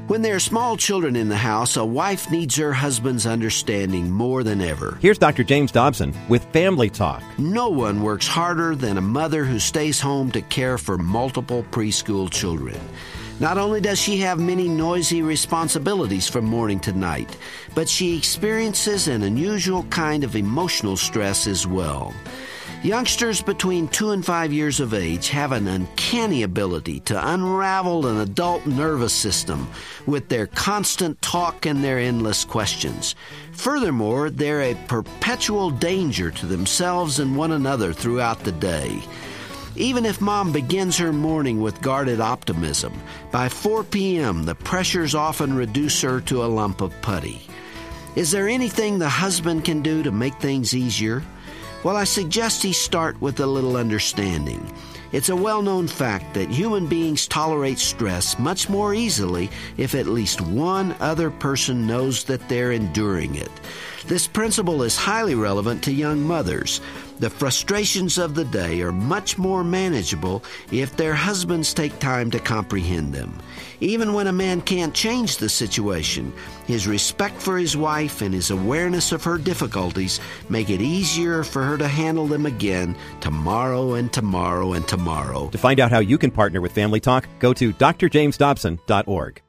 When there are small children in the house, a wife needs her husband's understanding more than ever. Here's Dr. James Dobson with Family Talk. No one works harder than a mother who stays home to care for multiple preschool children. Not only does she have many noisy responsibilities from morning to night, but she experiences an unusual kind of emotional stress as well. Youngsters between 2 and 5 years of age have an uncanny ability to unravel an adult nervous system with their constant talk and their endless questions. Furthermore, they're a perpetual danger to themselves and one another throughout the day. Even if mom begins her morning with guarded optimism, by 4 p.m. the pressures often reduce her to a lump of putty. Is there anything the husband can do to make things easier? Well, I suggest he start with a little understanding. It's a well-known fact that human beings tolerate stress much more easily if at least one other person knows that they're enduring it. This principle is highly relevant to young mothers. The frustrations of the day are much more manageable if their husbands take time to comprehend them. Even when a man can't change the situation, his respect for his wife and his awareness of her difficulties make it easier for her to handle them again tomorrow and tomorrow and tomorrow. To find out how you can partner with Family Talk, go to drjamesdobson.org.